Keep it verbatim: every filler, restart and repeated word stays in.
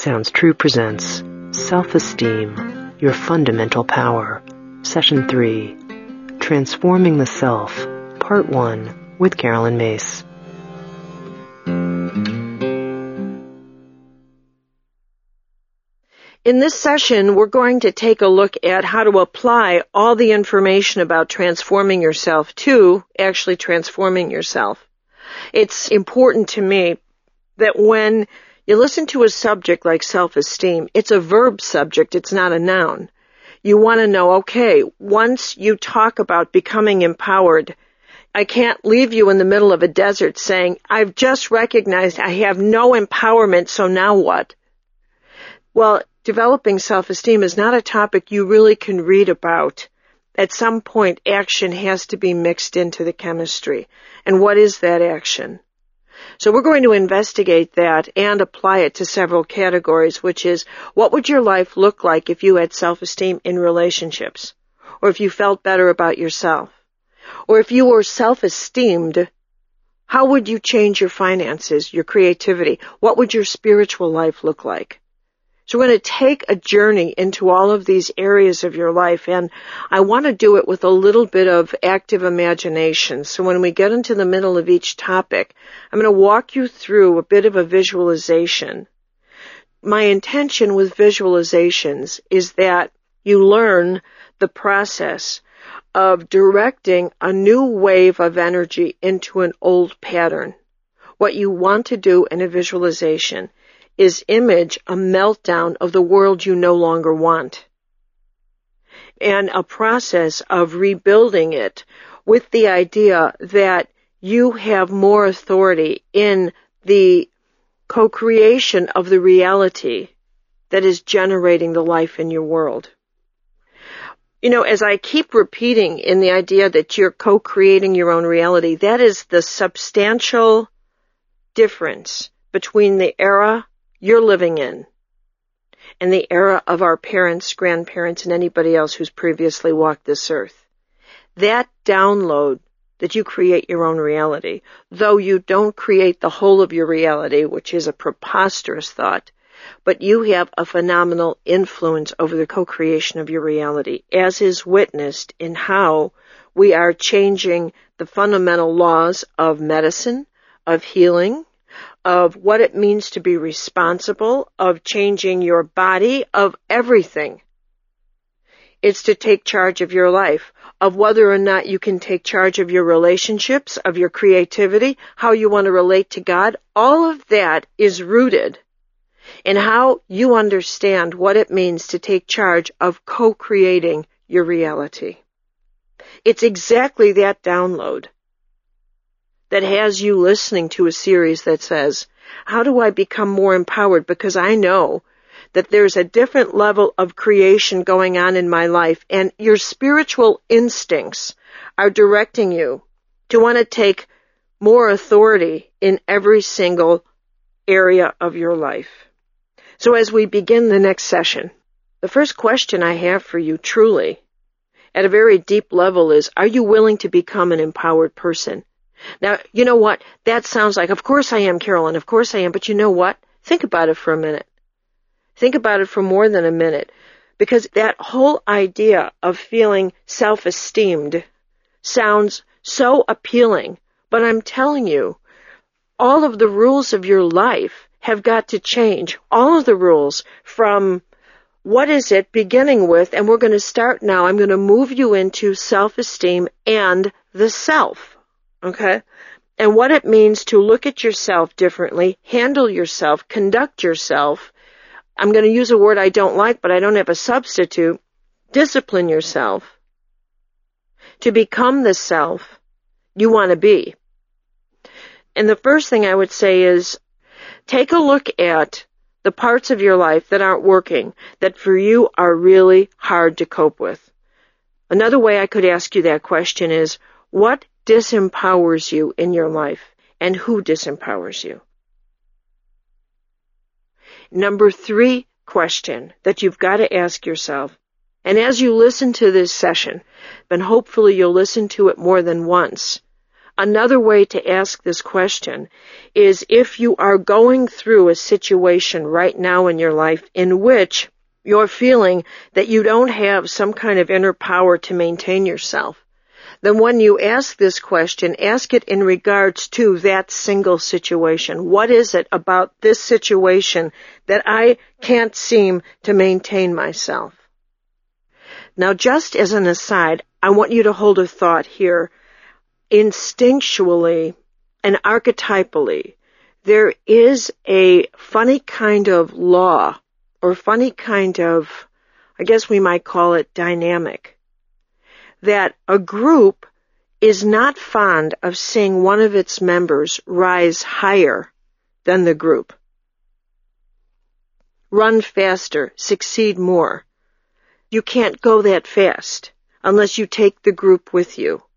Sounds True presents Self-Esteem, Your Fundamental Power, Session three, Transforming the Self, Part one, with Carolyn Mace. In this session, we're going to take a look at how to apply all the information about transforming yourself to actually transforming yourself. It's important to me that when you listen to a subject like self-esteem, it's a verb subject, it's not a noun. You want to know, okay, once you talk about becoming empowered, I can't leave you in the middle of a desert saying, I've just recognized I have no empowerment, so now what? Well, developing self-esteem is not a topic you really can read about. At some point, action has to be mixed into the chemistry. And what is that action? So we're going to investigate that and apply it to several categories, which is, what would your life look like if you had self-esteem in relationships? Or if you felt better about yourself? Or if you were self-esteemed, how would you change your finances, your creativity? What would your spiritual life look like? So we're going to take a journey into all of these areas of your life, and I want to do it with a little bit of active imagination. So when we get into the middle of each topic, I'm going to walk you through a bit of a visualization. My intention with visualizations is that you learn the process of directing a new wave of energy into an old pattern. What you want to do in a visualization is image a meltdown of the world you no longer want, and a process of rebuilding it with the idea that you have more authority in the co-creation of the reality that is generating the life in your world. You know, as I keep repeating in the idea that you're co-creating your own reality, that is the substantial difference between the era you're living in and the era of our parents, grandparents, and anybody else who's previously walked this earth. That download that you create your own reality, though you don't create the whole of your reality, which is a preposterous thought, but you have a phenomenal influence over the co-creation of your reality, as is witnessed in how we are changing the fundamental laws of medicine, of healing, of what it means to be responsible, of changing your body, of everything. It's to take charge of your life, of whether or not you can take charge of your relationships, of your creativity, how you want to relate to God. All of that is rooted in how you understand what it means to take charge of co-creating your reality. It's exactly that download that has you listening to a series that says, how do I become more empowered? Because I know that there's a different level of creation going on in my life, and your spiritual instincts are directing you to want to take more authority in every single area of your life. So as we begin the next session, the first question I have for you truly, at a very deep level, is, are you willing to become an empowered person? Now, you know what? That sounds like, of course I am, Carolyn, of course I am, but you know what? Think about it for a minute. Think about it for more than a minute, because that whole idea of feeling self-esteemed sounds so appealing, but I'm telling you, all of the rules of your life have got to change. All of the rules from what is it beginning with, and we're going to start now. I'm going to move you into self-esteem and the self. Okay? And what it means to look at yourself differently, handle yourself, conduct yourself. I'm going to use a word I don't like, but I don't have a substitute. Discipline yourself to become the self you want to be. And the first thing I would say is, take a look at the parts of your life that aren't working, that for you are really hard to cope with. Another way I could ask you that question is, what disempowers you in your life, and who disempowers you? Number three question that you've got to ask yourself, and as you listen to this session, and hopefully you'll listen to it more than once, Another way to ask this question is if you are going through a situation right now in your life in which you're feeling that you don't have some kind of inner power to maintain yourself, then when you ask this question, ask it in regards to that single situation. What is it about this situation that I can't seem to maintain myself? Now, just as an aside, I want you to hold a thought here. Instinctually and archetypally, there is a funny kind of law, or funny kind of, I guess we might call it dynamic, that a group is not fond of seeing one of its members rise higher than the group, run faster, succeed more. You can't go that fast unless you take the group with you.